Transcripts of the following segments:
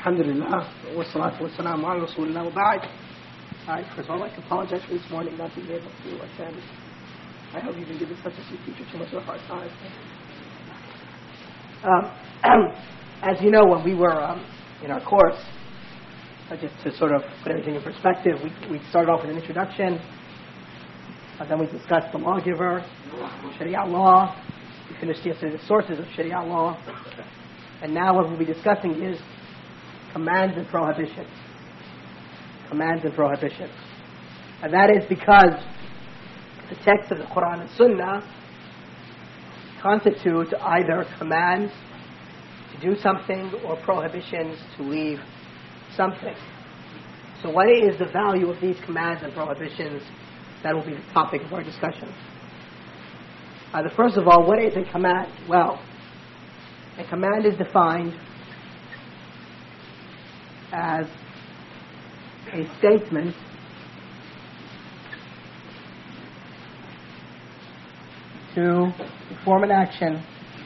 Alhamdulillah, wa salatu wa salam ala Rasulullah wa ba'd. Alright, first of all, I'd like to apologize for this morning not being able to attend. I hope you didn't give the substitute teacher too much of a hard time. As you know, when we were in our course, just to sort of put everything in perspective, we started off with an introduction, and then we discussed the lawgiver, Sharia law. We finished yesterday the sources of Sharia law. And now what we'll be discussing is commands and prohibitions. Commands and prohibitions. And that is because the text of the Quran and Sunnah constitute either commands to do something or prohibitions to leave something. So what is the value of these commands and prohibitions? That will be the topic of our discussion. First of all, what is a command? Well, a command is defined as a statement to perform an action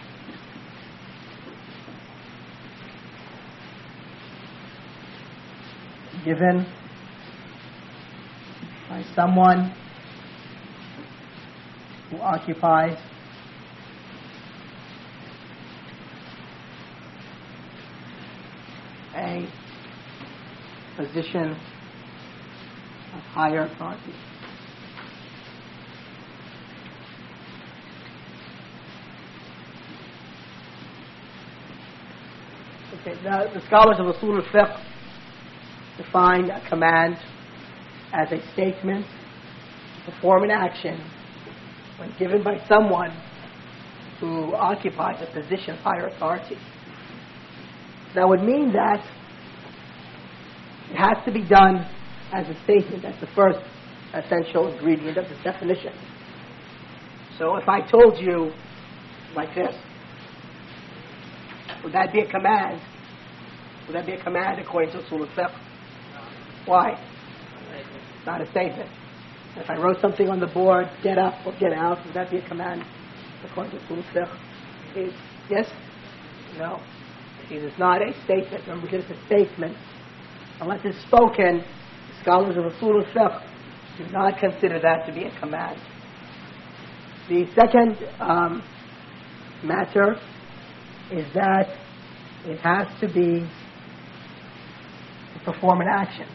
given by someone who occupies a position of higher authority. Okay, the scholars of Usul al-Fiqh define a command as a statement to perform an action when given by someone who occupies a position of higher authority. That would mean that it has to be done as a statement. That's the first essential ingredient of this definition. So if I told you like this, would that be a command? Would that be a command according to Usul al-Fiqh? Why? It's not a statement. If I wrote something on the board, get up or get out, would that be a command according to Usul al-Fiqh? Yes? No. It is not a statement. Remember, because it's a statement, unless it's spoken, the scholars of Usul al-Fiqh do not consider that to be a command. The second matter is that it has to be to perform an action.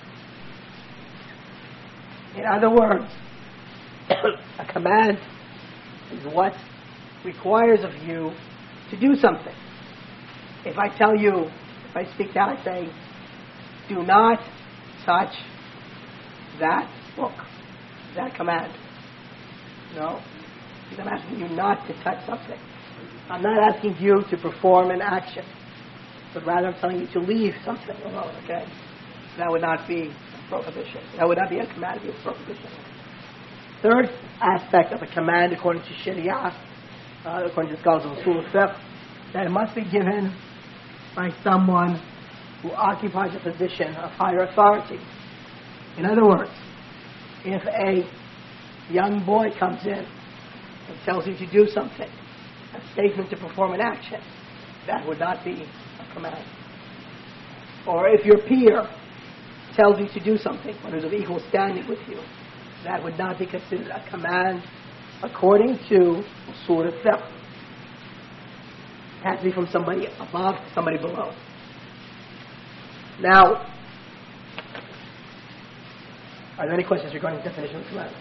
In other words, a command is what requires of you to do something. If I tell you, if I speak down, I say, do not touch that book. Is that a command? No. Because I'm asking you not to touch something. I'm not asking you to perform an action, but rather I'm telling you to leave something alone, okay? That would not be a prohibition. That would not be a command, it would be a prohibition. Third aspect of a command according to Sharia, according to the scholars of Usul al-Fiqh, that it must be given by someone who occupies a position of higher authority. In other words, if a young boy comes in and tells you to do something, a statement to perform an action, that would not be a command. Or if your peer tells you to do something when there's of equal standing with you, that would not be considered a command according to Usul al-Fiqh. It has to be from somebody above to somebody below. Now, are there any questions regarding the definition of command?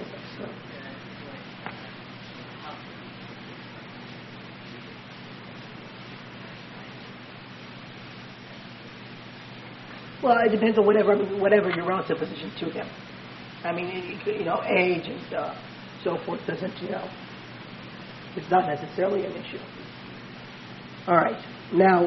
Well, it depends on whatever your relative position to him. I mean, age and so forth doesn't, it's not necessarily an issue. All right. Now,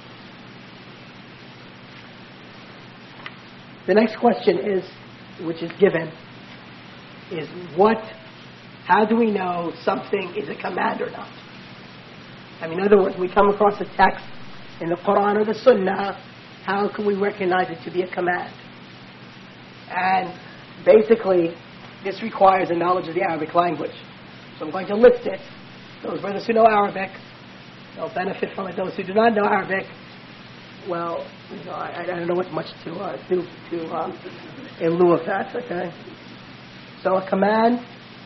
the next question is, which is given, is how do we know something is a command or not? I mean, in other words, we come across a text in the Quran or the Sunnah, how can we recognize it to be a command? And basically, this requires a knowledge of the Arabic language. So I'm going to list it. Those brothers who know Arabic, they'll benefit from it. Those who do not know Arabic, well, I don't know what much to do in lieu of that. Okay. So a command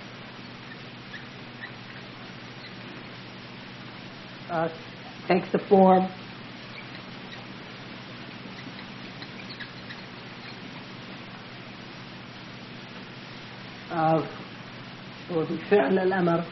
takes the form of will be فعل الأمر.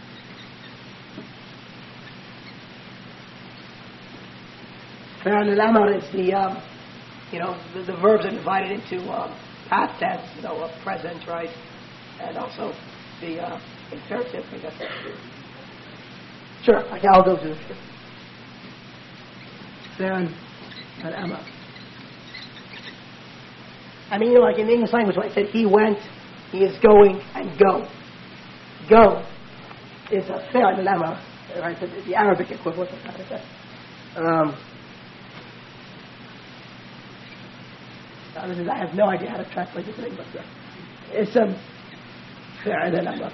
فعل الأمر is the verbs are divided into past tense, present, right, and also the imperative, I guess. Sure, okay, I'll go to this. فعل الأمر. I mean, like in the English language, when I said he went, he is going, and go. Go is a فعل الأمر, right? The Arabic equivalent of that. I have no idea how to translate this in English. It's فعل الأمر.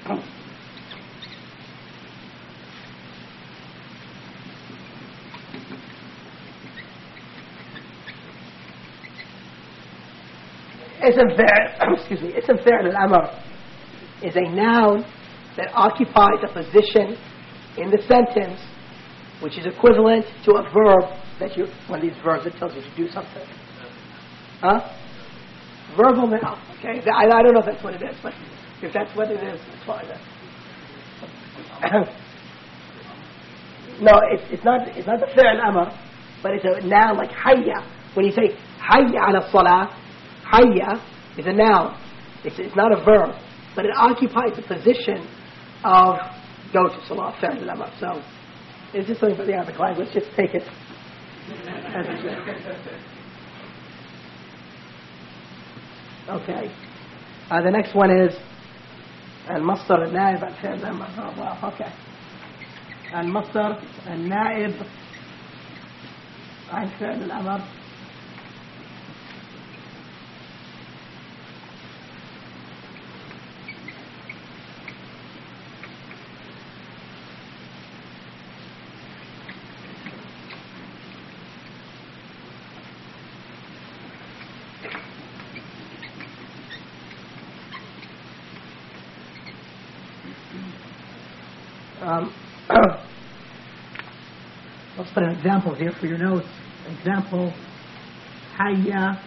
اسم فعل الأمر is a noun that occupies a position in the sentence which is equivalent to a verb one of these verbs that tells you to do something. Verbal noun. Okay, I don't know if that's what it is, but if that's what it is, it's fine. No, it's not the fi'l amr, but it's a noun like hayya. When you say hayya ala salah, hayya is a noun. It's not a verb, but it occupies the position of go to salah, fi'l amr. So it's just something for the Arabic language. Just take it as it is. Okay. The next one is المصدر النائب عن فعل الأمر. Oh, well, okay. المصدر النائب عن فعل الأمر let's put an example here for your notes. Example, hayya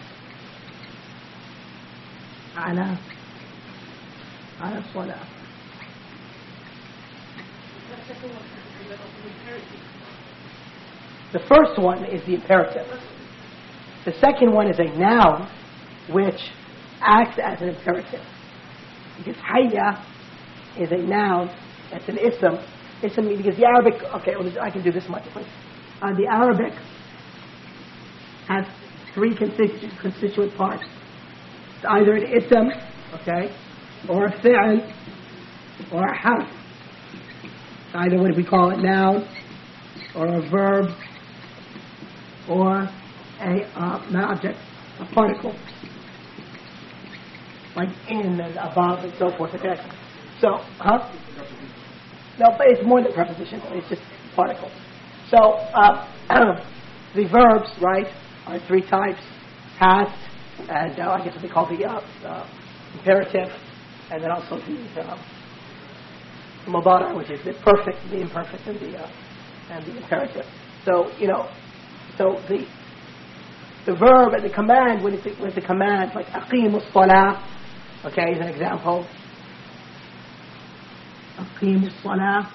ala salah. The first one is the imperative. The second one is a noun which acts as an imperative. Because hayya is a noun, it's an ism. Ism because the Arabic, okay, I can do this much. The Arabic has three constituent parts. It's either an ism, okay, or a fi'l, or a harf. Either what we call it noun, or a verb, or an object, a particle, like in and above and so forth. Okay. So, no, but it's more than preposition. It's just particle. So the verbs, right, are three types: past, and I guess what they call the imperative, and then also the mudari, which is the perfect, the imperfect, and the imperative. So so the verb and the command when the command like aqimu as-salah, okay, is an example. أقيموا الصلاة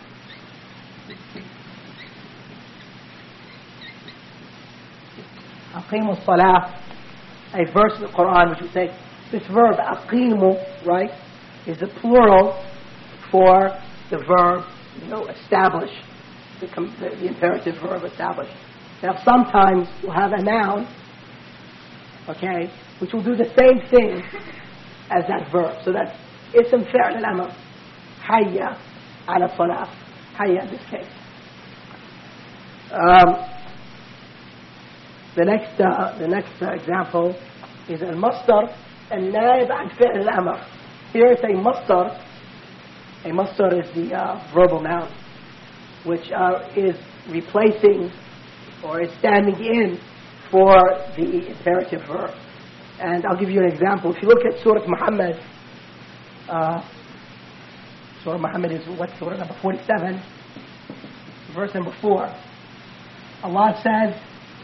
أقيموا الصلاة, a verse in the Quran which would say this verb أقيموا, right, is the plural for the verb establish, the imperative verb establish. Now sometimes we'll have a noun, okay, which will do the same thing as that verb. So that's اسم فعل الأمر hayya ala salah, hayya in this case. The next example is al-masdar al-naib an fi'l al-amr. Here it's a masdar. A masdar is the verbal noun, which is replacing or is standing in for the imperative verb. And I'll give you an example. If you look at Surah Muhammad, Surah Muhammad is what, Surah number 47, verse number 4. Allah says,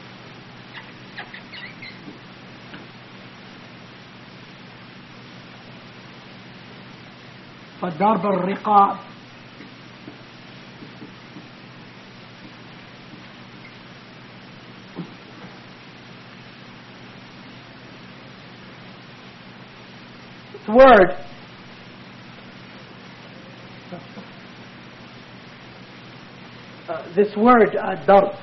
فَضَرْبَ الرِّقَابِ word this word darb,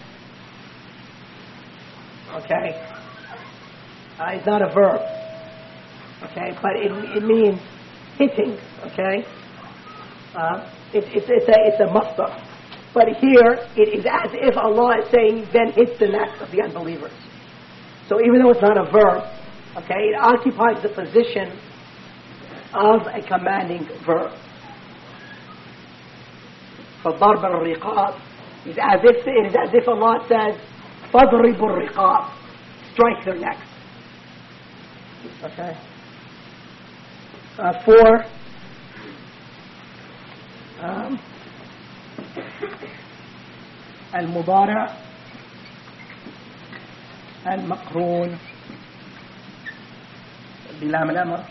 okay, it's not a verb, okay, but it means hitting, okay. It's a masdar, but here it is as if Allah is saying, then hit the necks of the unbelievers. So even though it's not a verb, okay, it occupies the position of a commanding verb. فَضَرْبَ الرِّقَابِ is as if Allah says, فَضْرِبُ الرِّقَابِ, strike their necks. Okay. 4. المضارع المقرون بلام الأمر.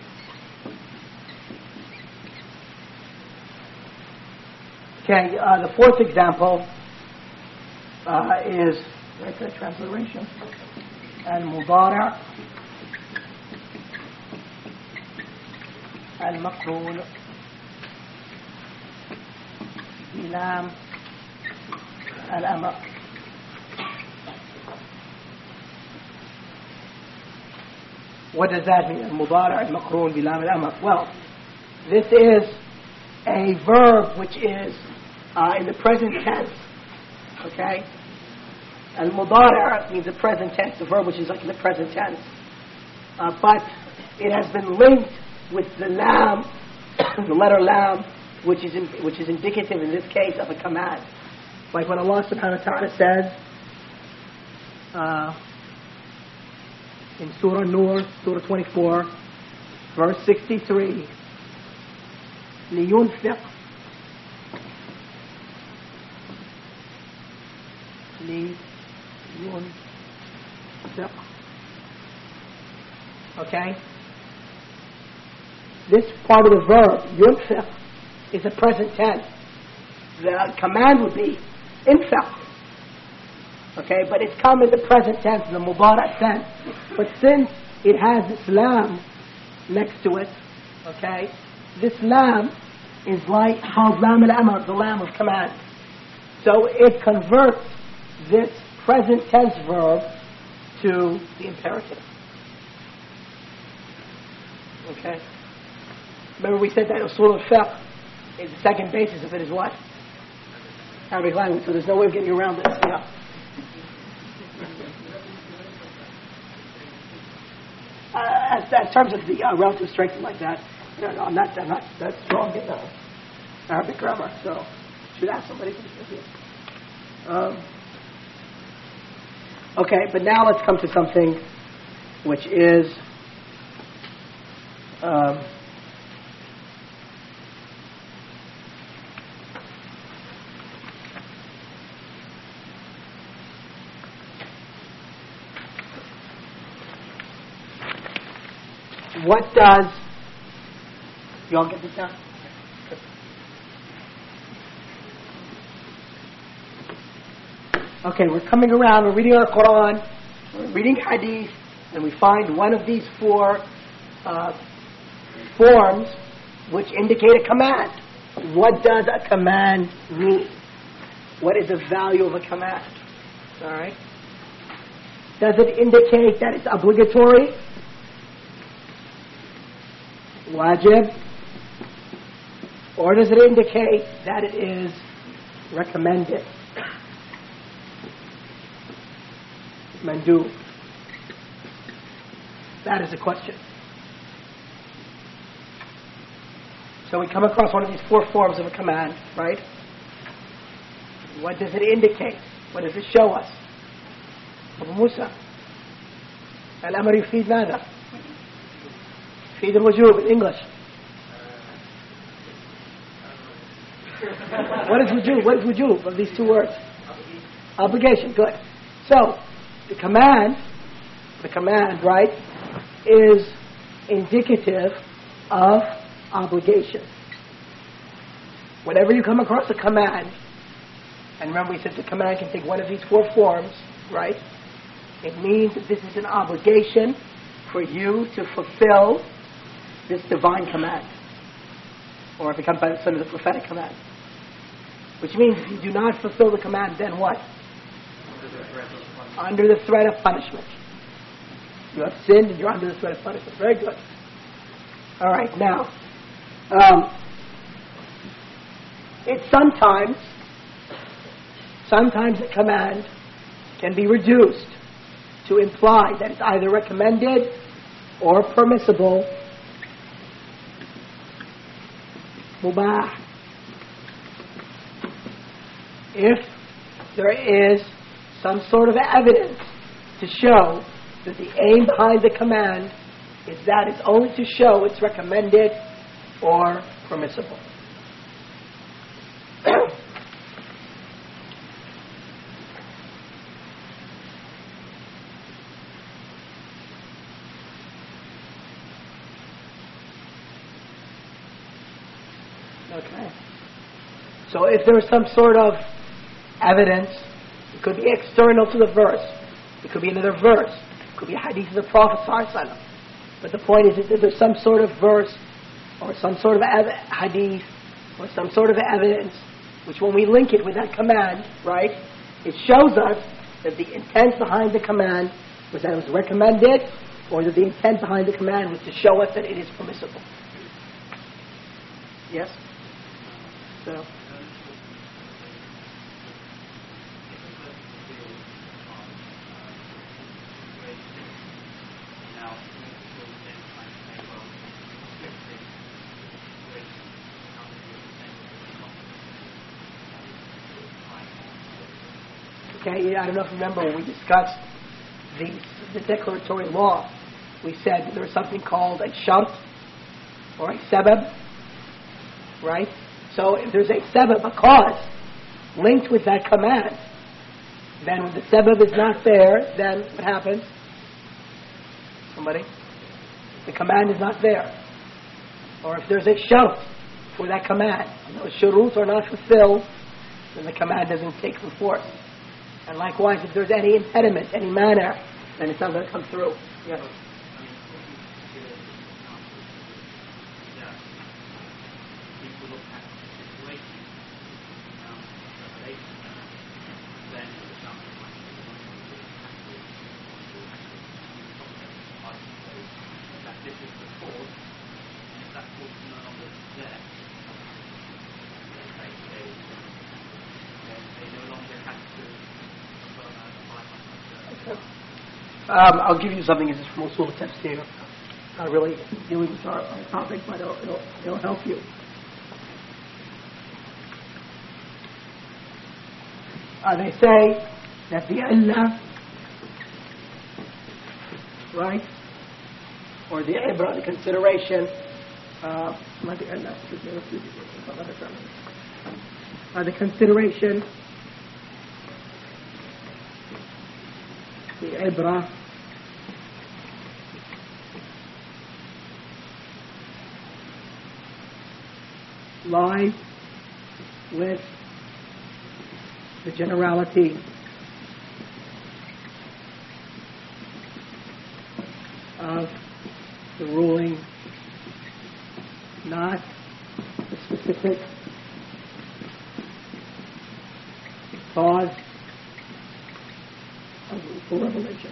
Okay, the fourth example is right there, transliteration. المضارع المقرون بلام الأمر. What does that mean? المضارع المقرون بلام الأمر. Well, this is a verb which is in the present tense. Okay? Al-mudari' means the present tense, the verb which is like in the present tense. But it has been linked with the lam, the letter lam, which is indicative in this case of a command. Like when Allah subhanahu wa ta'ala says in Surah Nur, Surah 24, verse 63, لينفق Okay? This part of the verb, yunfiq, is a present tense. The command would be infaq. Okay? But it's come in the present tense, in the mudara' tense. But since it has this lam next to it, okay, this lam is like called lam al-amr, the lam of command. So it converts this present tense verb to the imperative. Okay? Remember we said that usul al-fiqh is the second basis of it is what? Arabic language, so there's no way of getting around this. Yeah. In terms of the relative strength like that, no, I'm not that strong in Arabic grammar, so should ask somebody. Okay, but now let's come to something which is what does you all get this down? Okay, we're coming around, we're reading our Quran, we're reading Hadith, and we find one of these four forms which indicate a command. What does a command mean? What is the value of a command? Alright? Does it indicate that it's obligatory? Wajib? Or does it indicate that it is recommended? Mandub. That is the question. So we come across one of these four forms of a command, right? What does it indicate? What does it show us? أبو موسى الأمر يفيد ماذا؟ يفيد الوجوب in English. What is wujub? What is wujub of these two words? Obligation. Good. So, the command, right, is indicative of obligation. Whenever you come across a command, and remember we said the command can take one of these four forms, right? It means that this is an obligation for you to fulfill this divine command. Or if it comes by the son of the prophetic command. Which means if you do not fulfill the command, then what? Under the threat of punishment. You have sinned and you're under the threat of punishment. Very good. Alright, now, it's sometimes a command can be reduced to imply that it's either recommended or permissible. Mubah. If there is some sort of evidence to show that the aim behind the command is that it's only to show it's recommended or permissible. Okay. So if there is some sort of evidence, it could be external to the verse, it could be another verse, it could be a hadith of the Prophet ﷺ. But the point is that there's some sort of verse or some sort of hadith or some sort of evidence which when we link it with that command, right, it shows us that the intent behind the command was that it was recommended or that the intent behind the command was to show us that it is permissible. Yes? So... Okay, I don't know if you remember when we discussed the declaratory law, we said that there was something called a shart or a sabab, right? So if there's a sabab, a cause, linked with that command, then when the sabab is not there, then what happens? Somebody? The command is not there. Or if there's a shart for that command, and those shurut are not fulfilled, then the command doesn't take force. And likewise, if there's any impediment, any manner, then it's not going to come through. Yes. I'll give you something. This is from Usul Tafsir. Not really dealing with our topic, but it'll help you. They say that the illah, right, or the ibra, the consideration, the consideration, the ibra, lies with the generality of the ruling, not the specific cause of the revelation.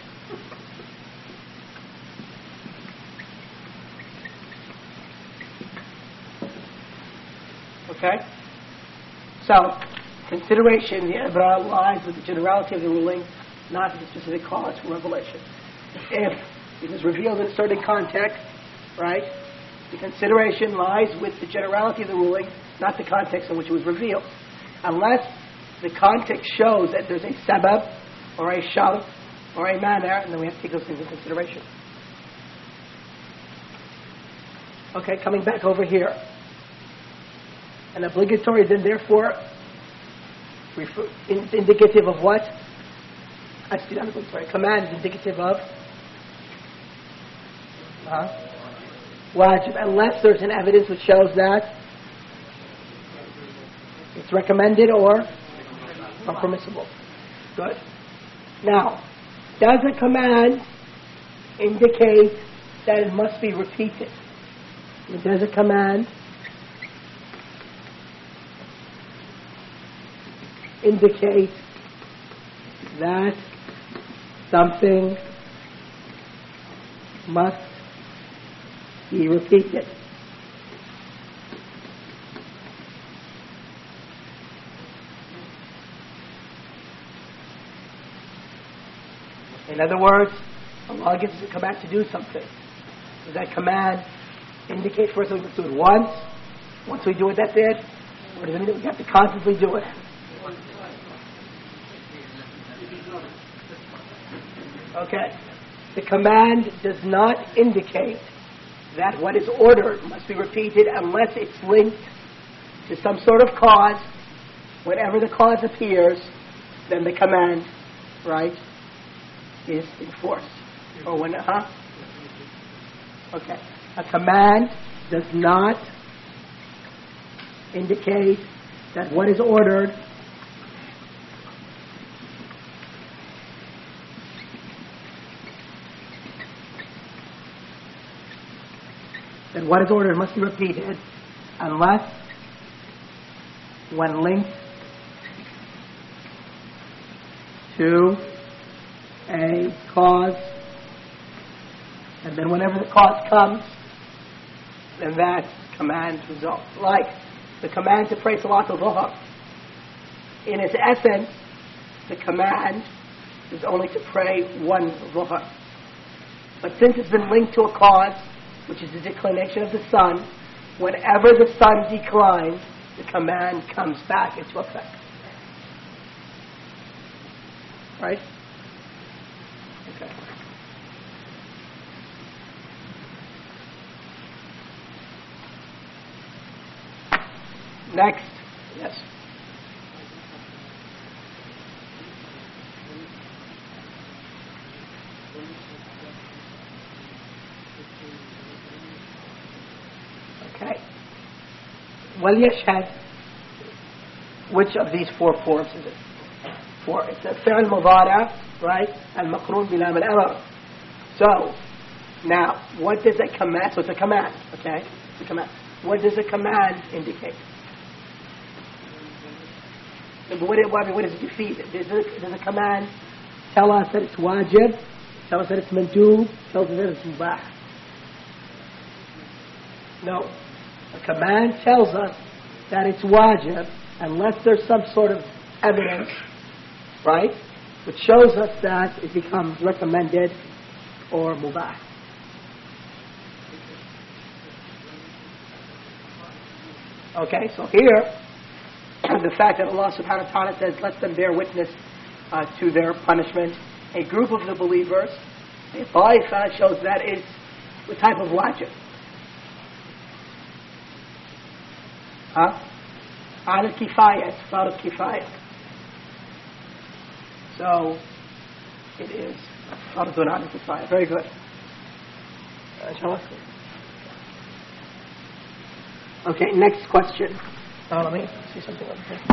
Okay? So, consideration, the ibra, lies with the generality of the ruling, not the specific cause for revelation. If it is revealed in a certain context, right, the consideration lies with the generality of the ruling, not the context in which it was revealed. Unless the context shows that there's a sabab or a shart or a manner, and then we have to take those things into consideration. Okay, coming back over here. An obligatory then therefore indicative of what? Actually, not obligatory. Command is indicative of wajib, unless there's an evidence which shows that it's recommended or permissible. Good. Now, does a command indicate that it must be repeated? Does a command indicate that something must be repeated? In other words, Allah gives us a command to do something. Does that command indicate for us that we must do it once? Once we do it, that's it? Or does it mean that we have to constantly do it? Okay. The command does not indicate that what is ordered must be repeated unless it's linked to some sort of cause. Whenever the cause appears, then the command, right, is enforced. Or when, Okay. A command does not indicate that what is ordered must be repeated unless when linked to a cause, and then whenever the cause comes, then that command results. Like the command to pray Salatul Dhuhr. In its essence, the command is only to pray one Dhuhr. But since it's been linked to a cause, which is the declination of the sun, whenever the sun declines, the command comes back into effect. Right? Okay. Next. Yes. Okay. وَلْيَشْهَدْ. Which of these four forms is it? Four. It's a fi'l mudari', right? Al-maqroon bilam al-amr. So, now, what does a command? So it's a command, okay? It's a command. What does a command indicate? What does it defeat? Does a command tell us that it's wajib? Tell us that it's mandoob? Tell us that it's mubah? No. A command tells us that it's wajib unless there's some sort of evidence, right, which shows us that it becomes recommended or mubah. Okay, so here, the fact that Allah subhanahu wa ta'ala says, let them bear witness to their punishment. A group of the believers, a ta'ifa, shows that is the type of wajib. Al-kifaya, it's fard kifaya. So, it is fardun al-kifaya. Very good. Okay, next question. Let me see something over here.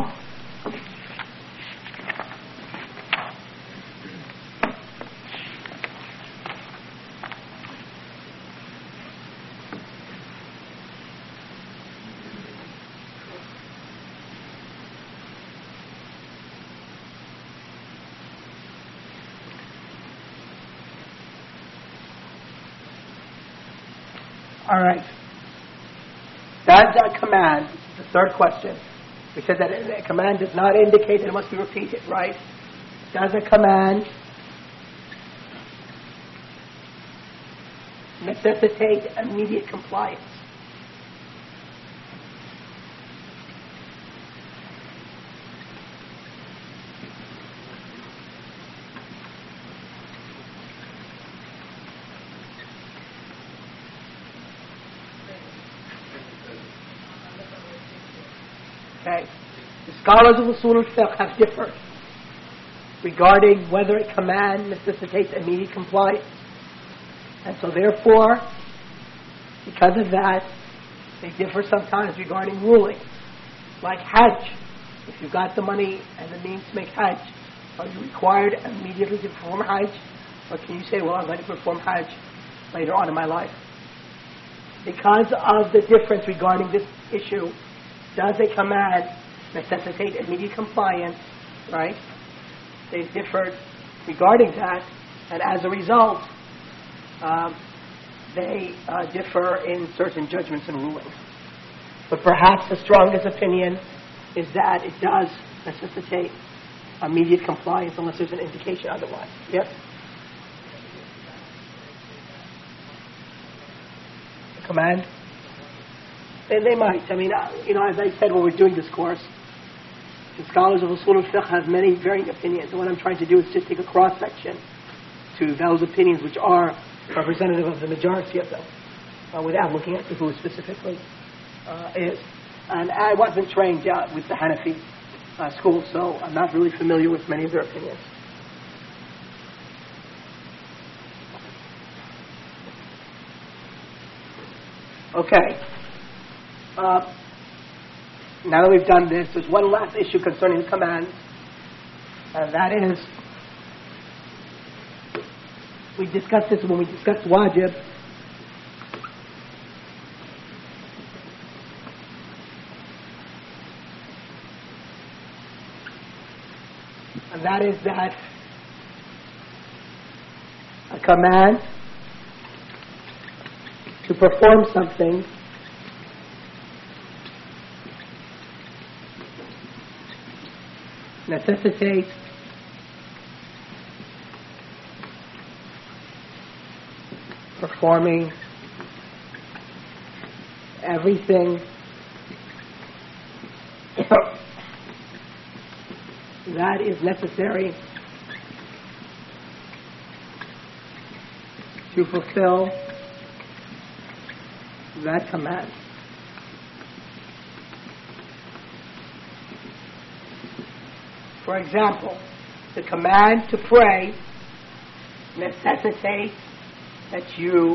All right. Does a command, the third question, we said that a command does not indicate that it must be repeated, right? Does a command necessitate immediate compliance? Okay. The scholars of Usul al-Fiqh have differed regarding whether a command necessitates immediate compliance. And so therefore, because of that, they differ sometimes regarding rulings. Like Hajj. If you've got the money and the means to make Hajj, are you required immediately to perform Hajj? Or can you say, well, I'm going to perform Hajj later on in my life? Because of the difference regarding this issue, does a command necessitate immediate compliance, right? They differed regarding that, and as a result, they differ in certain judgments and rulings. But perhaps the strongest opinion is that it does necessitate immediate compliance unless there's an indication otherwise. Yes? The command? They might. I mean, as I said when we're doing this course, the scholars of Usul al-Fiqh have many varying opinions. And what I'm trying to do is just take a cross-section to those opinions which are representative of the majority of them, without looking at who specifically is. And I wasn't trained with the Hanafi school, so I'm not really familiar with many of their opinions. Okay. Now that we've done this, there's one last issue concerning the command, and that is, we discussed this when we discussed wajib. And that is that a command to perform something necessitates performing everything that is necessary to fulfill that command. For example, the command to pray necessitates that you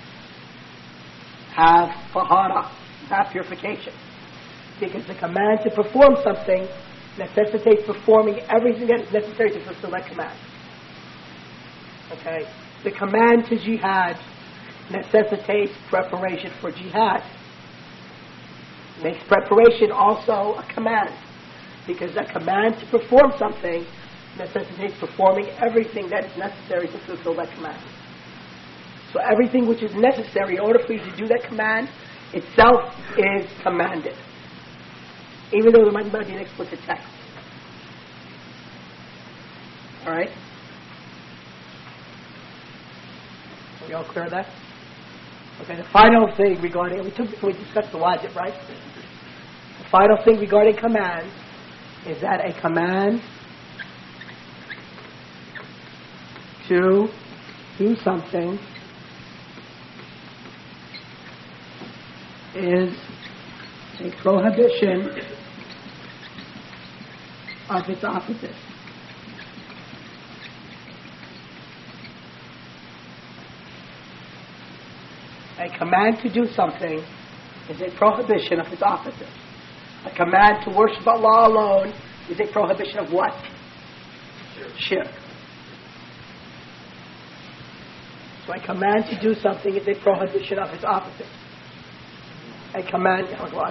have tahara, have purification. Because the command to perform something necessitates performing everything that is necessary to fulfill that command. Okay? The command to jihad necessitates preparation for jihad. Makes preparation also a command. Because a command to perform something necessitates performing everything that is necessary to fulfill that command. So everything which is necessary in order for you to do that command itself is commanded. Even though there might not be an explicit text. Alright? Are we all clear on that? Okay, the final thing regarding, we discussed the wajib, right? The final thing regarding commands is that a command to do something is a prohibition of its opposite. A command to do something is a prohibition of its opposite. A command to worship Allah alone is a prohibition of what? Shirk. So a command to do something is a prohibition of its opposite. A command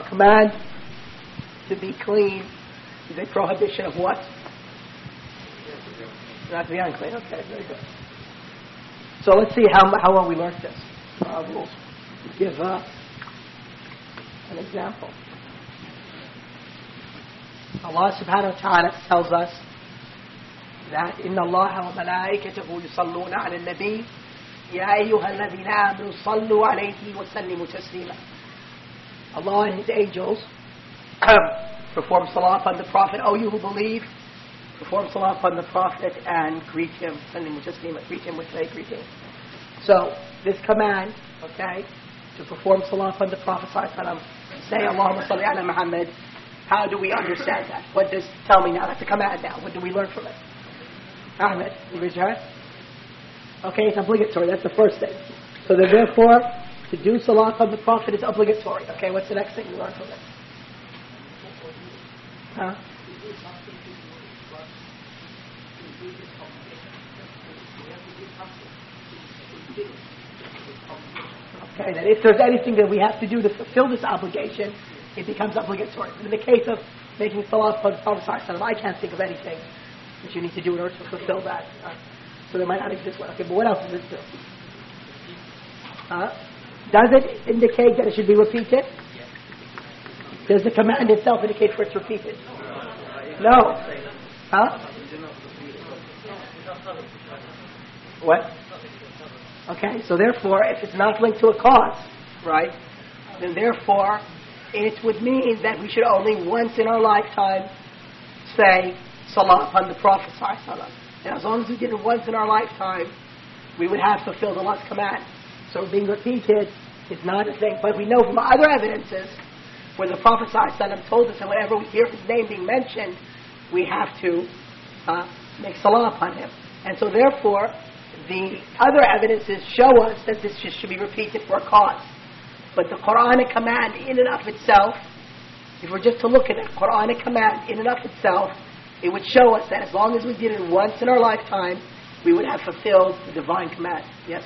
to be clean is a prohibition of what? Not to be unclean. Okay, very good. So let's see how well we learned this. We'll give an example. Allah subhanahu wa ta'ala tells us that إِنَّ اللَّهَ وَمَلَائِكَتَهُ يُصَلُّونَ عَلَى النَّبِيِّ يَا أَيُّهَا الَّذِينَ آمَنُوا صَلُّوا عَلَيْهِ وَسَلِّمُوا تَسْلِيمًا. Allah and His angels perform salah upon the Prophet. Oh, you who believe, perform salah upon the Prophet and greet him. Sallimu taslima, greet him with a greeting. So, this command, okay, to perform salah upon the Prophet, say Allahumma salli ala Muhammad, How do we understand that? What does tell me now? That's a command now. What do we learn from it? Ahmed, you raise your hand? Okay, it's obligatory. That's the first thing. So then therefore, to do salat on the Prophet is obligatory. Okay, what's the next thing you learn from it? Huh? Okay, that if there's anything that we have to do to fulfill this obligation, it becomes obligatory. But in the case of making salat on the Prophet I can't think of anything that you need to do in order to fulfill that. So there might not exist one. Okay, but what else does it do? Does it indicate that it should be repeated? Does the command itself indicate for it to repeat it? No. Huh? What? Okay, so therefore, if it's not linked to a cause, right, then therefore, it would mean that we should only once in our lifetime say salah upon the Prophet ﷺ. And as long as we did it once in our lifetime, we would have fulfilled Allah's command. So being repeated is not a thing. But we know from other evidences where the Prophet ﷺ told us that whenever we hear his name being mentioned, we have to make salah upon him. And so therefore, the other evidences show us that this should be repeated for a cause. But the Quranic command in and of itself, if we're just to look at it, Quranic command in and of itself, it would show us that as long as we did it once in our lifetime, we would have fulfilled the divine command. Yes?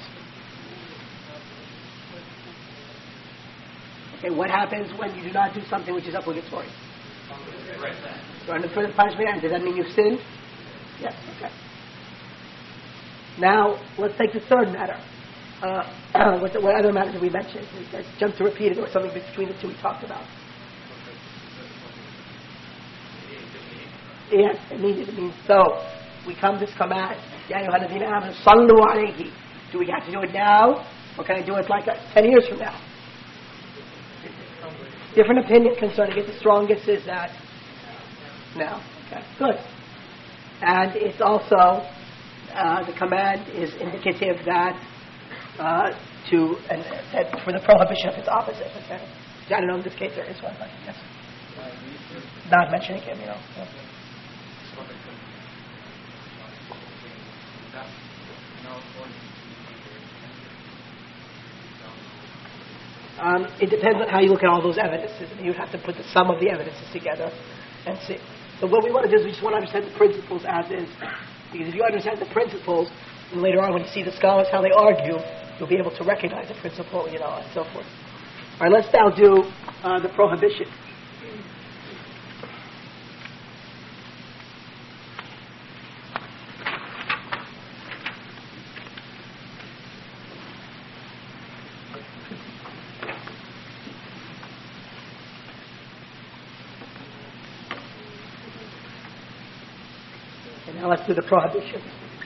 Okay, what happens when you do not do something which is obligatory? So under the punishment ends. Does that mean you've sinned? Yes, okay. Now, let's take the third matter. What other matter did we mention? Let's jump to repeat it, or something between the two we talked about. Yes, immediately. It means so. We come to this command. Do we have to do it now? Or can I do it like 10 years from now? Different opinion concerning it. The strongest is that now. Okay, good. And it's also the command is indicative that that for the prohibition of its opposite. Okay. I don't know in this case there is one, but yes. Not mentioning him, Yeah. It depends on how you look at all those evidences. And you would have to put the sum of the evidences together and see. So what we want to do is we just want to understand the principles as is. Because if you understand the principles, and later on when you see the scholars, how they argue, you'll be able to recognize the principle, and so forth. All right, let's now do the prohibition. Now let's do the prohibition.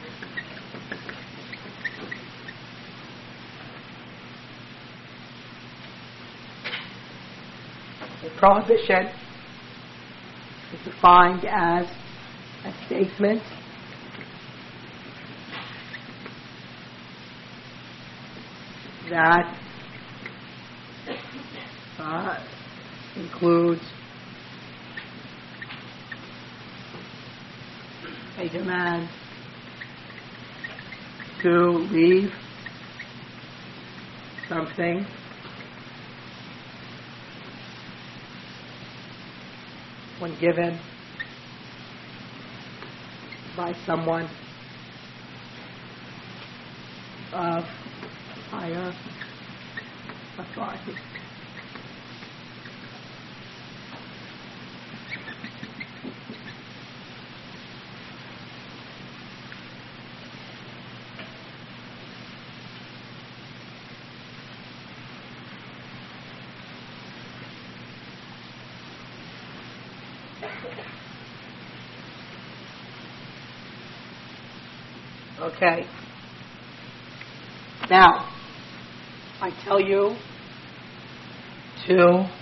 The prohibition is defined as a statement that includes a demand to leave something when given by someone of higher authority. Okay. Now, I tell you to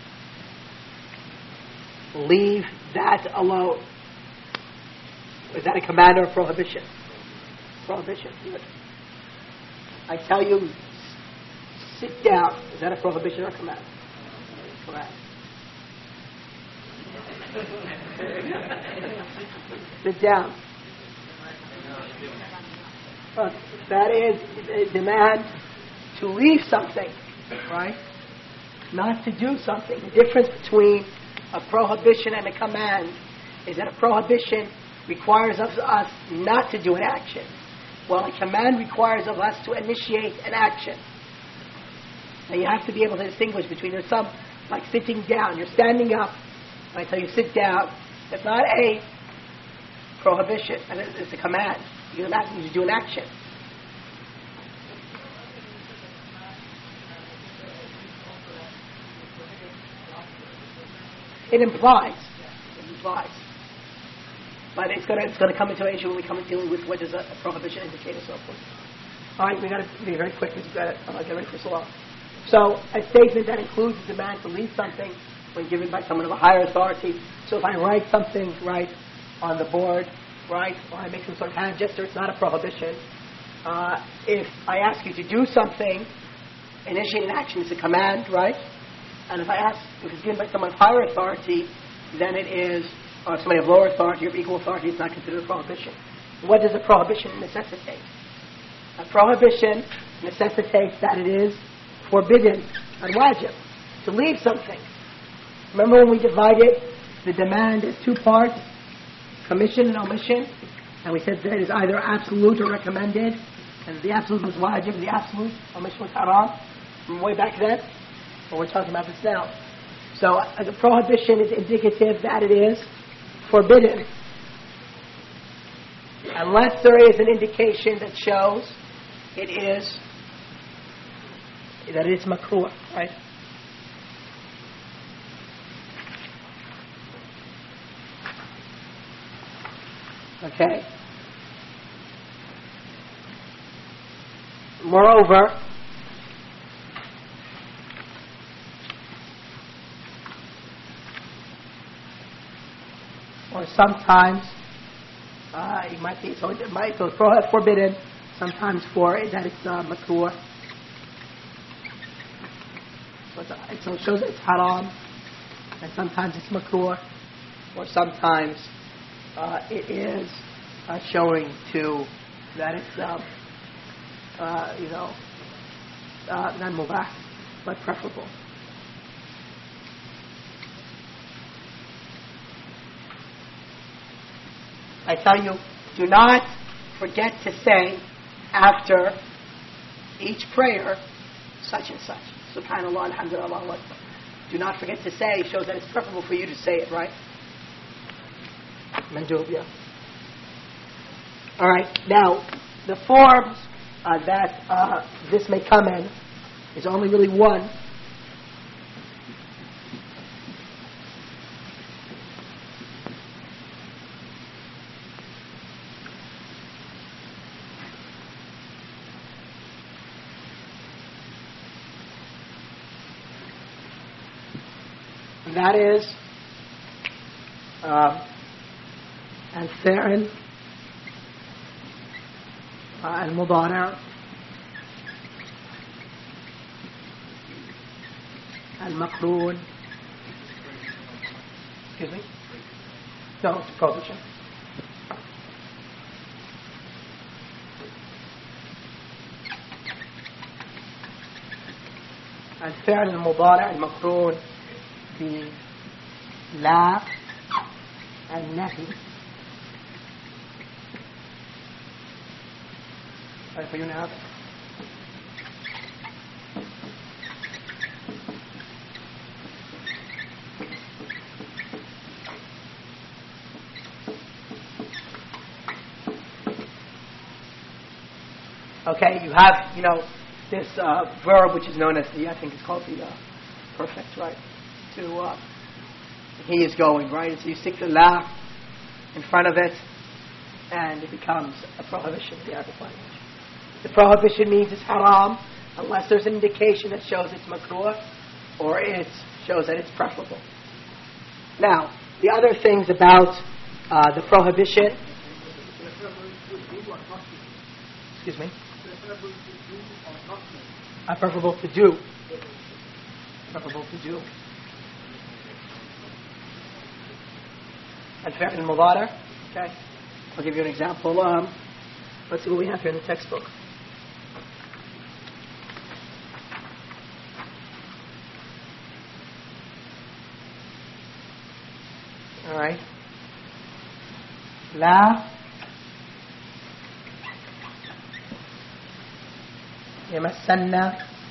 leave that alone. Is that a command or a prohibition? Prohibition. Good. I tell you, sit down. Is that a prohibition or a command? Command. Sit down. That is a demand to leave something, right? Not to do something. The difference between a prohibition and a command is that a prohibition requires of us not to do an action, while a command requires of us to initiate an action. And you have to be able to distinguish between there's some, like sitting down, you're standing up, and I tell you sit down. It's not a prohibition, and it's a command. You do an action. It implies. But it's going to come into an issue when we come and dealing with what does a prohibition indicate and so forth. All right, we got to be very quick because we've got to get ready for Salah. So a statement that includes the demand to leave something when given by someone of a higher authority. So if I write something right on the board, right, or I make some sort of hand gesture, it's not a prohibition. If I ask you to do something, initiate an action, it's a command, right? And if it's given by someone of higher authority, then it is, or somebody of lower authority or equal authority, it's not considered a prohibition. What does a prohibition necessitate? A prohibition necessitates that it is forbidden and wajib to leave something. Remember when we divided the demand as two parts, commission and omission, and we said that it is either absolute or recommended, and the absolute was wajib, the absolute omission was haram, from way back then. But we're talking about this now. So the prohibition is indicative that it is forbidden, unless there is an indication that shows it is that it's makruh, right? Okay. Moreover, or sometimes it might be so. It might go forbidden. Sometimes for it that it's makruh. So it shows it's haram, and sometimes it's makruh, or sometimes it is showing to that it's not mubah, but preferable. I tell you, do not forget to say after each prayer such and such. Subhanallah, alhamdulillah, Allahu Akbar. Do not forget to say, shows that it's preferable for you to say it, right? Mandub, yeah. Alright, now, the forms that this may come in is only really one. And that is الفعل المضارع المقرون. Excuse me? No, it's a prohibition. الفعل المضارع المقرون بلا النهي. Sorry for you now. Okay, you have, this verb which is known as I think it's called the perfect, right? To, he is going, right? So you stick the la in front of it, and it becomes a prohibition in the Arabic language. The prohibition means it's haram, unless there's an indication that shows it's makruh, or it shows that it's preferable. Now, the other things about the prohibition... Excuse me? Preferable to do. Preferable to do. الفعل المضارع. Okay, I'll give you an example. Let's see what we have here in the textbook. All right. لا يمسن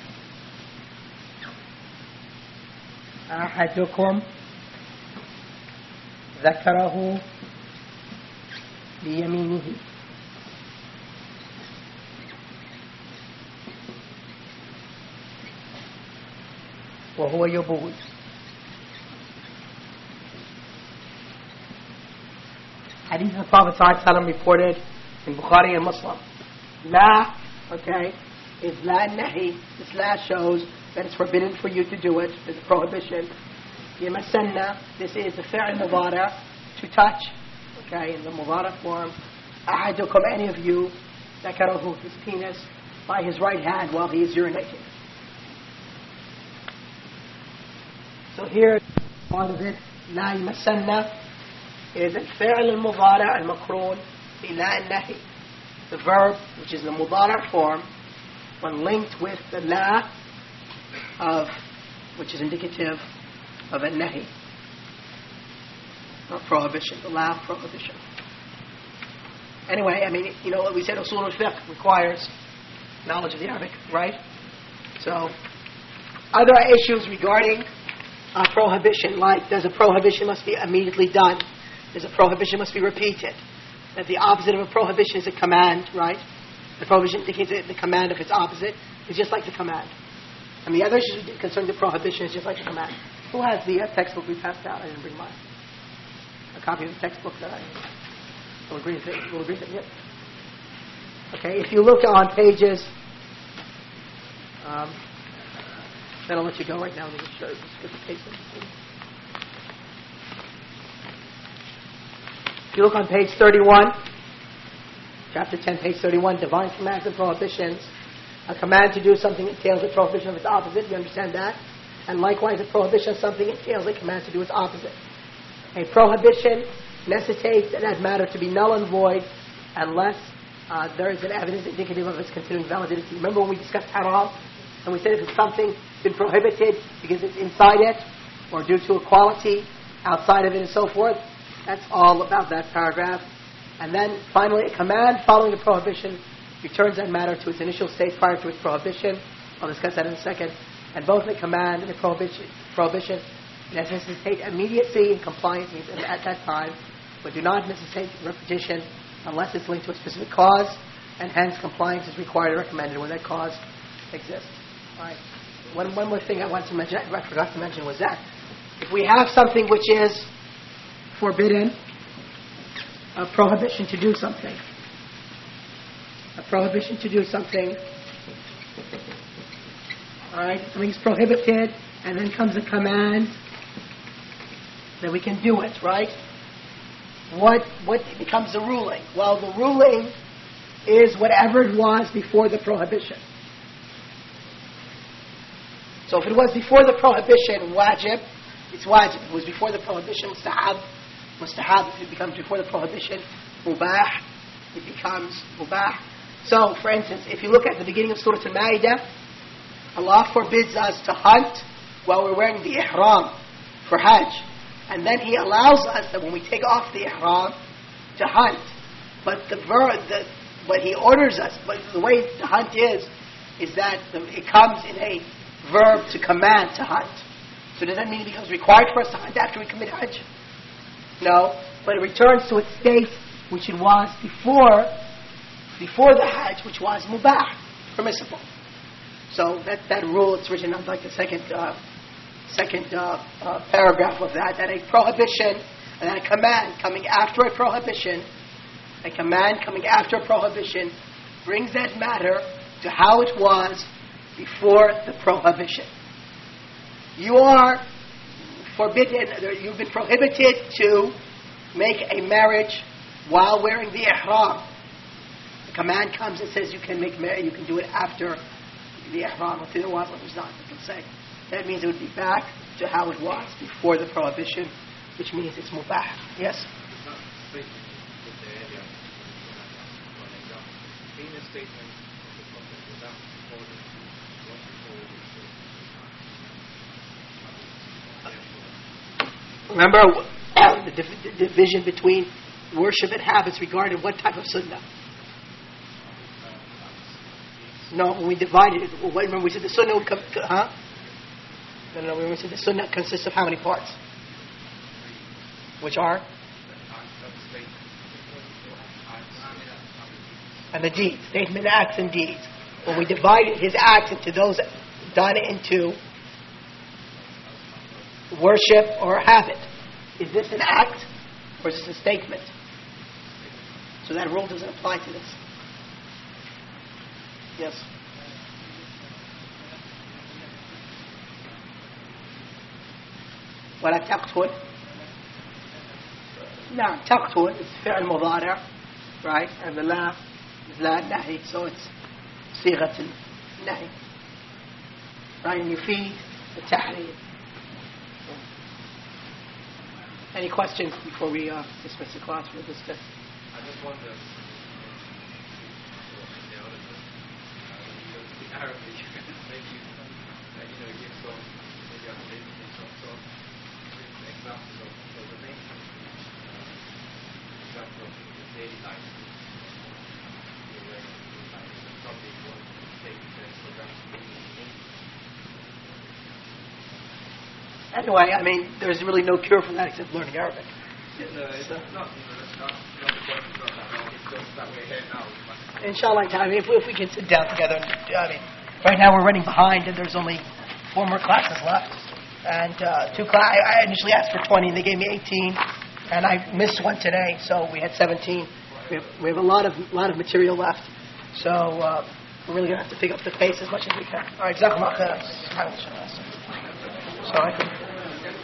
أحدكم ذكره بيمينه. وهو يبول. Hadith of the Prophet ﷺ reported in Bukhari and Muslim. La, okay, is la nahi. This la shows that it's forbidden for you to do it. There's a prohibition. Yamasanna, this is the fi'l mudara, to touch, okay, in the mudara form. Ahadukum, any of you, zakarahu, his penis, by his right hand while he is urinating. So here, part of it, la yamasanna, is الفعل المضارع المقرون بلا النهي. The verb, which is the mudara form, when linked with the la of, which is indicative of a nahi, not prohibition, the la of prohibition. Anyway, I mean, you know what we said, usul al-fiqh requires knowledge of the Arabic, right? So, other issues regarding prohibition, like does a prohibition must be immediately done? There's a prohibition must be repeated. That the opposite of a prohibition is a command, right? The prohibition indicates the command of its opposite is just like the command. And the other issues concerning the prohibition is just like the command. Who has the textbook we passed out? I didn't bring mine. A copy of the textbook that I will agree with it. Okay, if you look on pages, then I'll let you go right now. Let me show you. Just get the page. If you look on page 31, chapter 10, page 31, divine commands and prohibitions. A command to do something entails a prohibition of its opposite. You understand that? And likewise, a prohibition of something entails a command to do its opposite. A prohibition necessitates that matter to be null and void unless there is an evidence indicative of its continuing validity. Remember when we discussed haram? And we said if it's something been prohibited because it's inside it or due to a quality outside of it and so forth, that's all about that paragraph. And then finally, a command following a prohibition returns that matter to its initial state prior to its prohibition. I'll discuss that in a second. And both the command and the prohibition necessitate immediacy and compliance at that time, but do not necessitate repetition unless it's linked to a specific cause, and hence compliance is required or recommended when that cause exists. All right. One more thing I wanted to mention, I forgot to mention, was that if we have something which is forbidden, a prohibition to do something. A prohibition to do something. Alright, something's prohibited, and then comes a command that we can do it, right? What becomes the ruling? Well, the ruling is whatever it was before the prohibition. So if it was before the prohibition, wajib, it's wajib. If it was before the prohibition, mustahab, if it becomes before the prohibition, mubah, it becomes mubah. So, for instance, if you look at the beginning of Surah Al-Ma'idah, Allah forbids us to hunt while we're wearing the ihram for Hajj. And then He allows us that when we take off the ihram to hunt. But what He orders us, but the way the hunt is that it comes in a verb to command to hunt. So does that mean it becomes required for us to hunt after we commit Hajj? No, but it returns to its state which it was before the Hajj, which was mubah, permissible. So that rule, it's written on like the second paragraph of that a prohibition and then a command coming after a prohibition, brings that matter to how it was before the prohibition. You are forbidden, you've been prohibited to make a marriage while wearing the ihram. The command comes and says you can do it after the ihram, if there was, or there's not, you can say. That means it would be back to how it was before the prohibition, which means it's mubah. Yes? Remember the division between worship and habits regarding what type of sunnah? No, when we divided it, remember we said the sunnah would come, huh? No, we said the sunnah consists of how many parts? Which are? And the deeds. Statement, acts, and deeds. When we divided his acts into those done into worship or habit, is this an act or is this a statement? So that rule doesn't apply to this. Yes. ولا تقتل. نعم تقتل is فعل مضارع, right? And the la is la nahi, so it's صيغة النهي. Right? And يفيد التحريم. Any questions before we dismiss the class for this day? I just wonder, in Arabic, maybe give some, maybe I'm limiting some examples of the main example of the daily life. Probably one take Anyway, I mean, there's really no cure for that except learning Arabic. It's not the point, it's just that we're here now. Inshallah, I mean, if we can sit down together, I mean, right now we're running behind and there's only 4 more classes left. And I initially asked for 20 and they gave me 18. And I missed one today, so we had 17. We have a lot of material left. So we're really going to have to pick up the pace as much as we can. All right, Jazakumullah khairan. So I can